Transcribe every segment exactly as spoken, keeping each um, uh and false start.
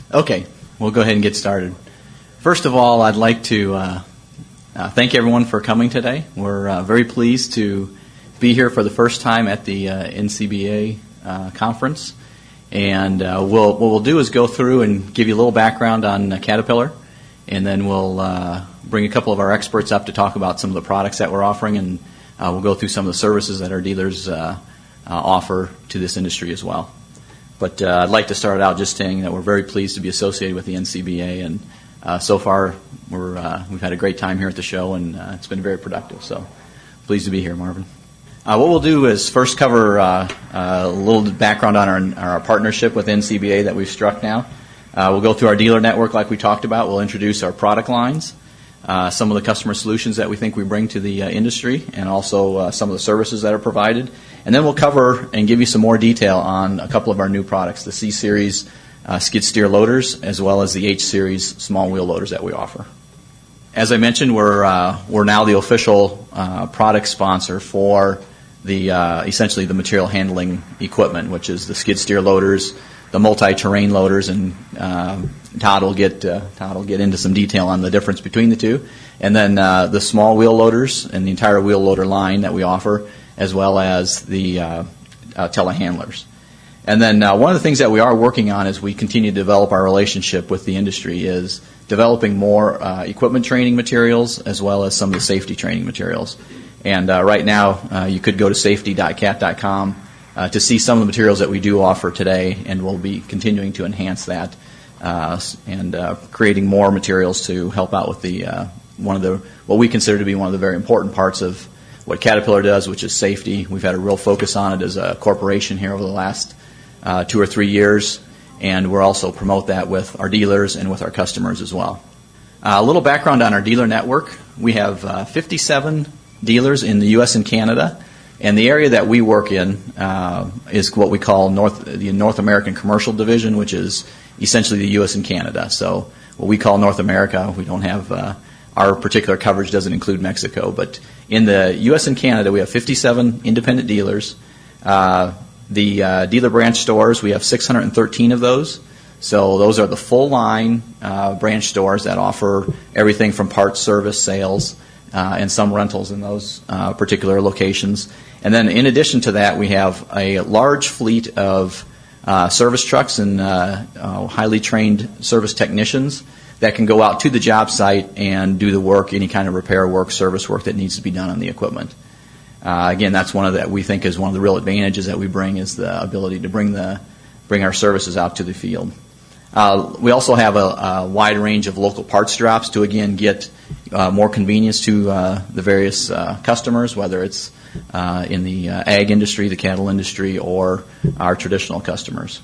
Okay, we'll go ahead and get started. First of all, I'd like to uh, uh, thank everyone for coming today. We're uh, very pleased to be here for the first time at the uh, N C B A uh, conference. And uh, we'll, what we'll do is go through and give you a little background on uh, Caterpillar, and then we'll uh, bring a couple of our experts up to talk about some of the products that we're offering, and uh, we'll go through some of the services that our dealers uh, uh, offer to this industry as well. But uh, I'd like to start out just saying that we're very pleased to be associated with the N C B A, and uh, so far we're, uh, we've had a great time here at the show, and uh, it's been very productive. So pleased to be here, Marvin. Uh, what we'll do is first cover uh, uh, a little background on our, our partnership with N C B A that we've struck now. Uh, we'll go through our dealer network like we talked about. We'll introduce our product lines, uh, some of the customer solutions that we think we bring to the uh, industry, and also uh, some of the services that are provided. And then we'll cover and give you some more detail on a couple of our new products, the C-Series uh, skid steer loaders, as well as the H-Series small wheel loaders that we offer. As I mentioned, we're uh, we're now the official uh, product sponsor for the uh, essentially the material handling equipment, which is the skid steer loaders, the multi-terrain loaders, and uh, Todd will get uh, Todd will get into some detail on the difference between the two, and then uh, the small wheel loaders and the entire wheel loader line that we offer, as well as the uh, uh, telehandlers. And then uh, one of the things that we are working on as we continue to develop our relationship with the industry is developing more uh, equipment training materials, as well as some of the safety training materials. And uh, right now, uh, you could go to safety dot cat dot com uh, to see some of the materials that we do offer today, and we'll be continuing to enhance that uh, and uh, creating more materials to help out with the uh, one of the what we consider to be one of the very important parts of what Caterpillar does, which is safety. We've had a real focus on it as a corporation here over the last uh, two or three years, and we're also promote that with our dealers and with our customers as well. Uh, a little background on our dealer network. We have uh, fifty-seven dealers in the U S and Canada, and the area that we work in uh, is what we call North, the North American Commercial Division, which is essentially the U S and Canada. So what we call North America, we don't have, uh, our particular coverage doesn't include Mexico, but in the U S and Canada we have fifty-seven independent dealers. Uh, the uh, dealer branch stores, we have six hundred thirteen of those. So those are the full line uh, branch stores that offer everything from parts, service, sales, Uh, and some rentals in those uh, particular locations. And then in addition to that, we have a large fleet of uh, service trucks and uh, uh, highly trained service technicians that can go out to the job site and do the work, any kind of repair work, service work that needs to be done on the equipment. Uh, again, that's one of that we think is one of the real advantages that we bring, is the ability to bring the bring our services out to the field. Uh, we also have a, a wide range of local parts drops to, again, get uh, more convenience to uh, the various uh, customers, whether it's uh, in the uh, ag industry, the cattle industry, or our traditional customers.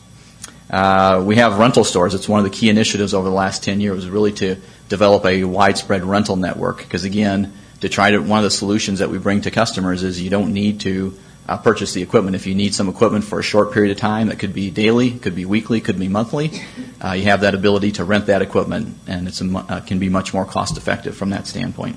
Uh, we have rental stores. It's one of the key initiatives over the last ten years, really to develop a widespread rental network, because, again, to try to one of the solutions that we bring to customers is you don't need to Uh, purchase the equipment. If you need some equipment for a short period of time, that could be daily, could be weekly, could be monthly, uh, you have that ability to rent that equipment, and it's a, uh, can be much more cost effective from that standpoint.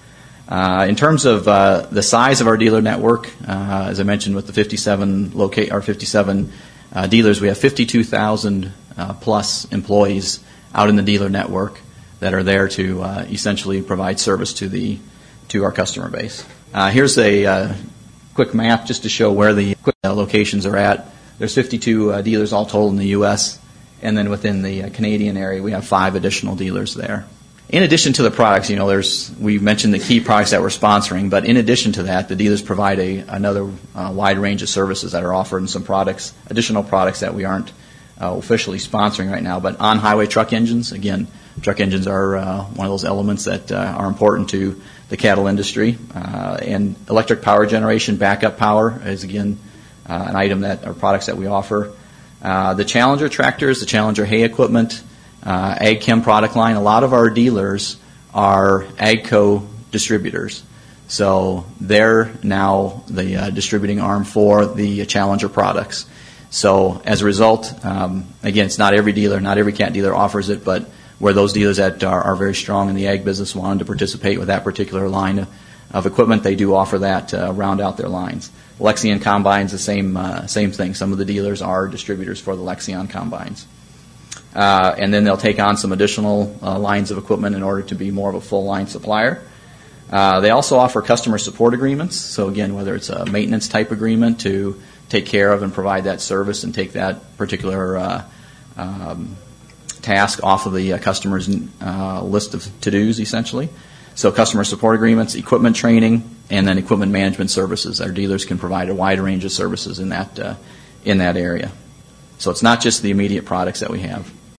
Uh, in terms of uh, the size of our dealer network, uh, as I mentioned, with the fifty-seven locate our fifty-seven uh, dealers, we have fifty-two thousand uh, plus employees out in the dealer network that are there to uh, essentially provide service to the to our customer base. Uh, here's a uh, quick map just to show where the locations are at. There's fifty-two uh, dealers all total in the U S, and then within the uh, Canadian area we have five additional dealers there. In addition to the products, you know, there's we mentioned the key products that we're sponsoring, but in addition to that, the dealers provide a another uh, wide range of services that are offered, and some products, additional products that we aren't uh, officially sponsoring right now. But on-highway truck engines, again, truck engines are uh, one of those elements that uh, are important to the cattle industry, uh, and electric power generation, backup power is, again, uh, an item that are products that we offer. Uh, the Challenger tractors, the Challenger hay equipment, uh, Ag Chem product line. A lot of our dealers are AGCO distributors, so they're now the uh, distributing arm for the Challenger products. So as a result, um, again, it's not every dealer, not every cat dealer offers it, but where those dealers that are, are very strong in the ag business wanted to participate with that particular line of, of equipment, they do offer that to round out their lines. Lexion combines, the same uh, same thing. Some of the dealers are distributors for the Lexion combines. uh, and then they'll take on some additional uh, lines of equipment in order to be more of a full-line supplier. Uh, they also offer customer support agreements. So again, whether it's a maintenance type agreement to take care of and provide that service and take that particular uh, um, task off of the uh, customer's uh, list of to-dos, essentially. So customer support agreements, equipment training, and then equipment management services. Our dealers can provide a wide range of services in that uh, in that area. So it's not just the immediate products that we have.